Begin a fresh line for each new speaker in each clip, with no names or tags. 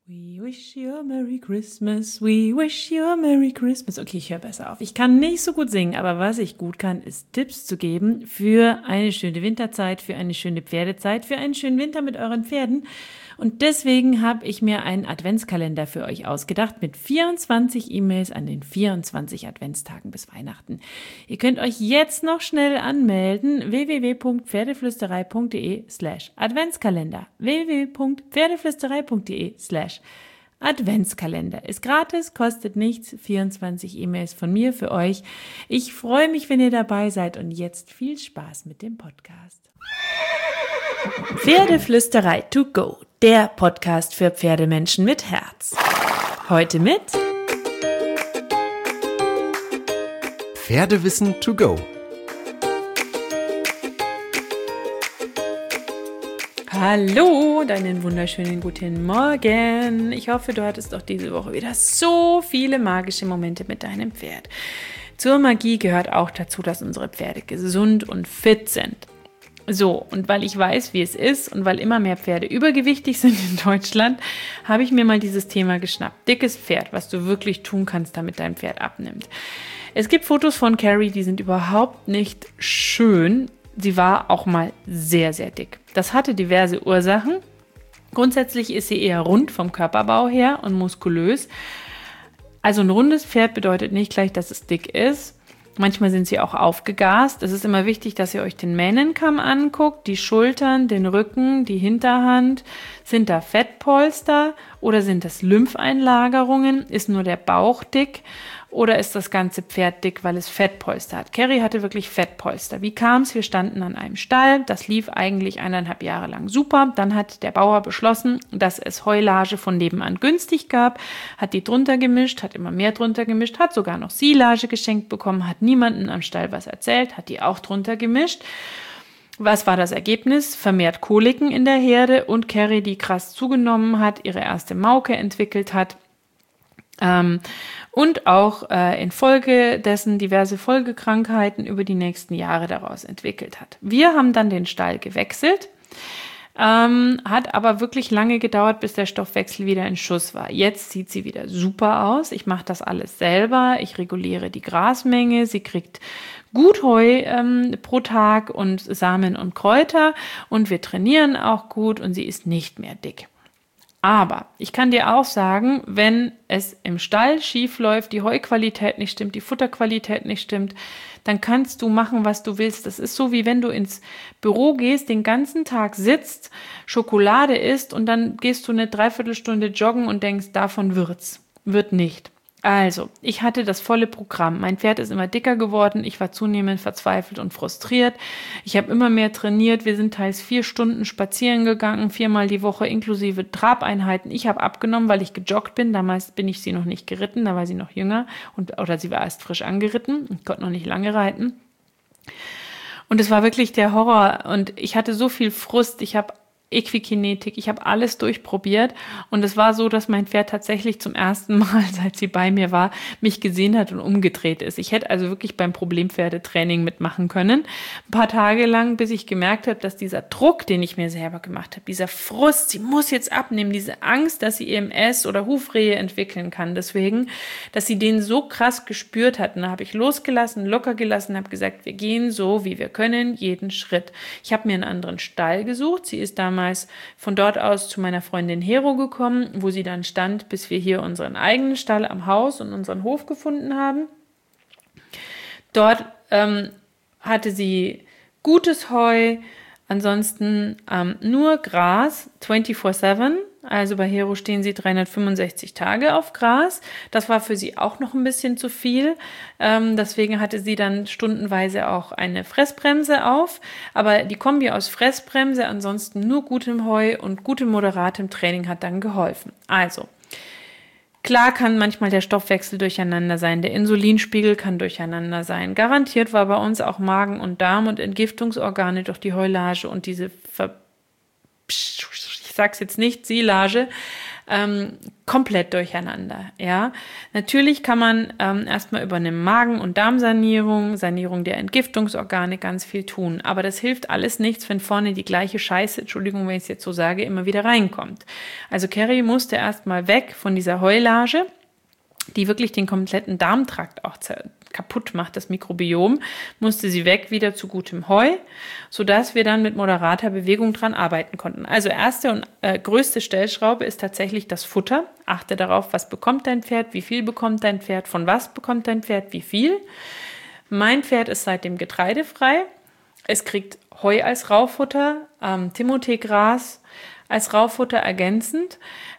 We wish you a Merry Christmas, we wish you a Merry Christmas. Okay, ich höre besser auf. Ich kann nicht so gut singen, aber was ich gut kann, ist Tipps zu geben für eine schöne Winterzeit, für eine schöne Pferdezeit, für einen schönen Winter mit euren Pferden. Und deswegen habe ich mir einen Adventskalender für euch ausgedacht mit 24 E-Mails an den 24 Adventstagen bis Weihnachten. Ihr könnt euch jetzt noch schnell anmelden, www.pferdeflüsterei.de/Adventskalender, www.pferdeflüsterei.de/Adventskalender. Ist gratis, kostet nichts, 24 E-Mails von mir für euch. Ich freue mich, wenn ihr dabei seid und jetzt viel Spaß mit dem Podcast. Pferdeflüsterei to go, der Podcast für Pferdemenschen mit Herz. Heute mit
Pferdewissen to go.
Hallo, deinen wunderschönen guten Morgen. Ich hoffe, du hattest auch diese Woche wieder so viele magische Momente mit deinem Pferd. Zur Magie gehört auch dazu, dass unsere Pferde gesund und fit sind. So, und weil ich weiß, wie es ist und weil immer mehr Pferde übergewichtig sind in Deutschland, habe ich mir mal dieses Thema geschnappt. Dickes Pferd, was du wirklich tun kannst, damit dein Pferd abnimmt. Es gibt Fotos von Carrie, die sind überhaupt nicht schön. Sie war auch mal sehr, sehr dick. Das hatte diverse Ursachen. Grundsätzlich ist sie eher rund vom Körperbau her und muskulös. Also ein rundes Pferd bedeutet nicht gleich, dass es dick ist. Manchmal sind sie auch aufgegast. Es ist immer wichtig, dass ihr euch den Mähnenkamm anguckt, die Schultern, den Rücken, die Hinterhand. Sind da Fettpolster oder sind das Lympheinlagerungen? Ist nur der Bauch dick oder ist das ganze Pferd dick, weil es Fettpolster hat? Carrie hatte wirklich Fettpolster. Wie kam es? Wir standen an einem Stall. Das lief eigentlich 1,5 Jahre lang super. Dann hat der Bauer beschlossen, dass es Heulage von nebenan günstig gab, hat die drunter gemischt, hat immer mehr drunter gemischt, hat sogar noch Silage geschenkt bekommen, hat niemandem am Stall was erzählt, hat die auch drunter gemischt. Was war das Ergebnis? Vermehrt Koliken in der Herde und Carrie, die krass zugenommen hat, ihre erste Mauke entwickelt hat. Und auch infolgedessen diverse Folgekrankheiten über die nächsten Jahre daraus entwickelt hat. Wir haben dann den Stall gewechselt, hat aber wirklich lange gedauert, bis der Stoffwechsel wieder in Schuss war. Jetzt sieht sie wieder super aus. Ich mache das alles selber. Ich reguliere die Grasmenge. Sie kriegt gut Heu pro Tag und Samen und Kräuter und wir trainieren auch gut und sie ist nicht mehr dick. Aber ich kann dir auch sagen, wenn es im Stall schief läuft, die Heuqualität nicht stimmt, die Futterqualität nicht stimmt, dann kannst du machen, was du willst. Das ist so, wie wenn du ins Büro gehst, den ganzen Tag sitzt, Schokolade isst und dann gehst du eine Dreiviertelstunde joggen und denkst, davon wird's. Wird nicht. Also, ich hatte das volle Programm. Mein Pferd ist immer dicker geworden. Ich war zunehmend verzweifelt und frustriert. Ich habe immer mehr trainiert. Wir sind teils 4 Stunden spazieren gegangen, 4-mal die Woche inklusive Trabeinheiten. Ich habe abgenommen, weil ich gejoggt bin. Damals bin ich sie noch nicht geritten, da war sie noch jünger oder sie war erst frisch angeritten. Ich konnte noch nicht lange reiten. Und es war wirklich der Horror und ich hatte so viel Frust. Ich habe Equikinetik, ich habe alles durchprobiert und es war so, dass mein Pferd tatsächlich zum ersten Mal, seit sie bei mir war, mich gesehen hat und umgedreht ist. Ich hätte also wirklich beim Problempferdetraining mitmachen können. Ein paar Tage lang, bis ich gemerkt habe, dass dieser Druck, den ich mir selber gemacht habe, dieser Frust, sie muss jetzt abnehmen, diese Angst, dass sie EMS oder Hufrehe entwickeln kann, deswegen, dass sie den so krass gespürt hat. Und da habe ich losgelassen, locker gelassen, habe gesagt, wir gehen so, wie wir können, jeden Schritt. Ich habe mir einen anderen Stall gesucht. Sie ist damals von dort aus zu meiner Freundin Hero gekommen, wo sie dann stand, bis wir hier unseren eigenen Stall am Haus und unseren Hof gefunden haben. Dort hatte sie gutes Heu, ansonsten nur Gras, 24/7. Also bei Hero stehen sie 365 Tage auf Gras. Das war für sie auch noch ein bisschen zu viel. Deswegen hatte sie dann stundenweise auch eine Fressbremse auf. Aber die Kombi aus Fressbremse, ansonsten nur gutem Heu und gutem moderatem Training hat dann geholfen. Also, klar kann manchmal der Stoffwechsel durcheinander sein, der Insulinspiegel kann durcheinander sein. Garantiert war bei uns auch Magen und Darm und Entgiftungsorgane durch die Heulage und diese ich sag's jetzt nicht, Silage, komplett durcheinander. Ja, natürlich kann man erstmal über eine Magen- und Darmsanierung, Sanierung der Entgiftungsorgane ganz viel tun. Aber das hilft alles nichts, wenn vorne die gleiche Scheiße, Entschuldigung, wenn ich es jetzt so sage, immer wieder reinkommt. Also Carrie musste erstmal weg von dieser Heulage, die wirklich den kompletten Darmtrakt auch kaputt macht, das Mikrobiom, musste sie weg wieder zu gutem Heu, sodass wir dann mit moderater Bewegung dran arbeiten konnten. Also erste und größte Stellschraube ist tatsächlich das Futter. Achte darauf, was bekommt dein Pferd, wie viel bekommt dein Pferd, von was bekommt dein Pferd, wie viel. Mein Pferd ist seitdem getreidefrei. Es kriegt Heu als Raufutter, Timothy-Gras als Raufutter ergänzend.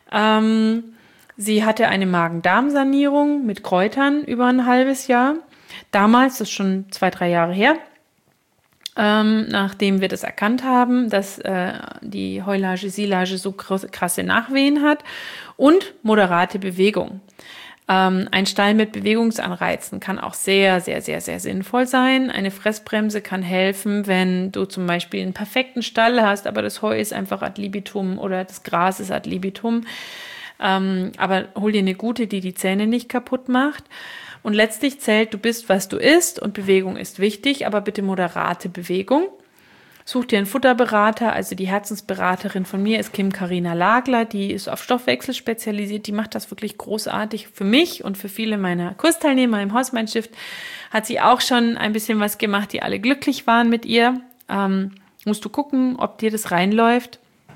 Sie hatte eine Magen-Darm-Sanierung mit Kräutern über ein halbes Jahr. Damals, das ist schon 2-3 Jahre her, nachdem wir das erkannt haben, dass die Heulage, Silage so krasse Nachwehen hat. Und moderate Bewegung. Ein Stall mit Bewegungsanreizen kann auch sehr, sehr, sehr, sehr sinnvoll sein. Eine Fressbremse kann helfen, wenn du zum Beispiel einen perfekten Stall hast, aber das Heu ist einfach ad libitum oder das Gras ist ad libitum. Aber hol dir eine gute, die die Zähne nicht kaputt macht. Und letztlich zählt, du bist, was du isst, und Bewegung ist wichtig, aber bitte moderate Bewegung. Such dir einen Futterberater, also die Herzensberaterin von mir ist Kim-Carina Lagler, die ist auf Stoffwechsel spezialisiert, die macht das wirklich großartig für mich und für viele meiner Kursteilnehmer im Horse Mind Shift. Hat sie auch schon ein bisschen was gemacht, die alle glücklich waren mit ihr. Musst du gucken, ob dir das reinläuft.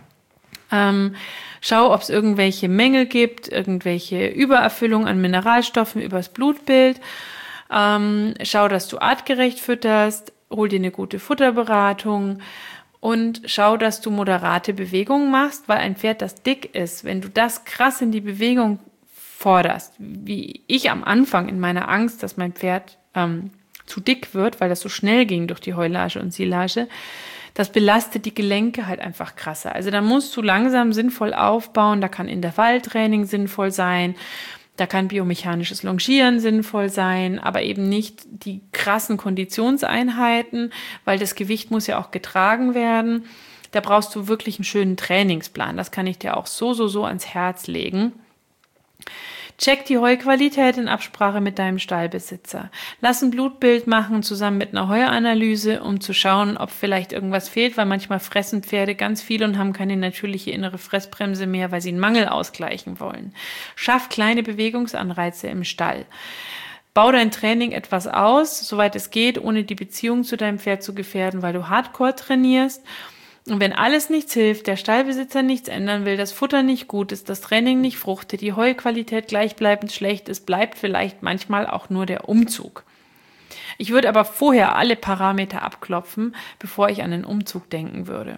Schau, ob es irgendwelche Mängel gibt, irgendwelche Übererfüllung an Mineralstoffen übers Blutbild. Schau, dass du artgerecht fütterst, hol dir eine gute Futterberatung und schau, dass du moderate Bewegungen machst, weil ein Pferd, das dick ist, wenn du das krass in die Bewegung forderst, wie ich am Anfang in meiner Angst, dass mein Pferd zu dick wird, weil das so schnell ging durch die Heulage und Silage, das belastet die Gelenke halt einfach krasser. Also da musst du langsam sinnvoll aufbauen, da kann Intervalltraining sinnvoll sein, da kann biomechanisches Longieren sinnvoll sein, aber eben nicht die krassen Konditionseinheiten, weil das Gewicht muss ja auch getragen werden. Da brauchst du wirklich einen schönen Trainingsplan. Das kann ich dir auch so ans Herz legen. Check die Heuqualität in Absprache mit deinem Stallbesitzer. Lass ein Blutbild machen zusammen mit einer Heuanalyse, um zu schauen, ob vielleicht irgendwas fehlt, weil manchmal fressen Pferde ganz viel und haben keine natürliche innere Fressbremse mehr, weil sie einen Mangel ausgleichen wollen. Schaff kleine Bewegungsanreize im Stall. Bau dein Training etwas aus, soweit es geht, ohne die Beziehung zu deinem Pferd zu gefährden, weil du Hardcore trainierst. Und wenn alles nichts hilft, der Stallbesitzer nichts ändern will, das Futter nicht gut ist, das Training nicht fruchtet, die Heuqualität gleichbleibend schlecht ist, bleibt vielleicht manchmal auch nur der Umzug. Ich würde aber vorher alle Parameter abklopfen, bevor ich an den Umzug denken würde.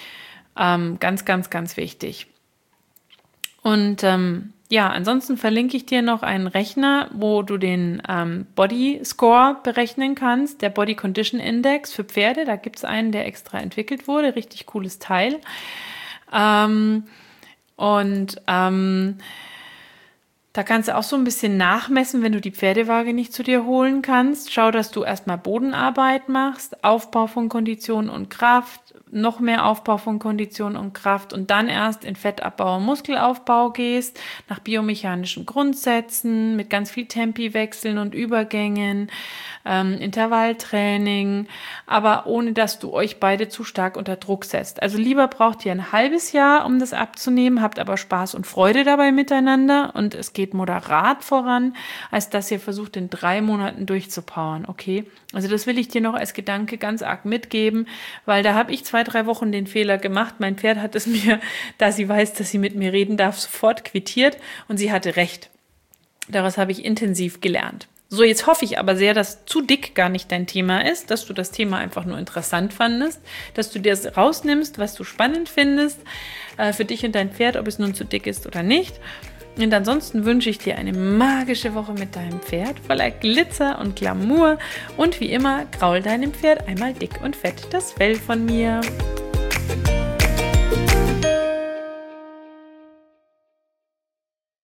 Ganz, ganz, ganz wichtig. Und ansonsten verlinke ich dir noch einen Rechner, wo du den Body Score berechnen kannst, der Body Condition Index für Pferde. Da gibt es einen, der extra entwickelt wurde, richtig cooles Teil. Da kannst du auch so ein bisschen nachmessen, wenn du die Pferdewaage nicht zu dir holen kannst. Schau, dass du erstmal Bodenarbeit machst, Aufbau von Kondition und Kraft, noch mehr Aufbau von Kondition und Kraft und dann erst in Fettabbau und Muskelaufbau gehst, nach biomechanischen Grundsätzen, mit ganz viel Tempi-Wechseln und Übergängen, Intervalltraining, aber ohne, dass du euch beide zu stark unter Druck setzt. Also lieber braucht ihr ein halbes Jahr, um das abzunehmen, habt aber Spaß und Freude dabei miteinander und es geht moderat voran, als dass ihr versucht, in 3 Monaten durchzupowern, okay? Also das will ich dir noch als Gedanke ganz arg mitgeben, weil da habe ich 2-3 Wochen den Fehler gemacht. Mein Pferd hat es mir, da sie weiß, dass sie mit mir reden darf, sofort quittiert und sie hatte recht. Daraus habe ich intensiv gelernt. So, jetzt hoffe ich aber sehr, dass zu dick gar nicht dein Thema ist, dass du das Thema einfach nur interessant fandest, dass du dir das rausnimmst, was du spannend findest, für dich und dein Pferd, ob es nun zu dick ist oder nicht. Und ansonsten wünsche ich dir eine magische Woche mit deinem Pferd, voller Glitzer und Glamour. Und wie immer, kraul deinem Pferd einmal dick und fett das Fell von mir.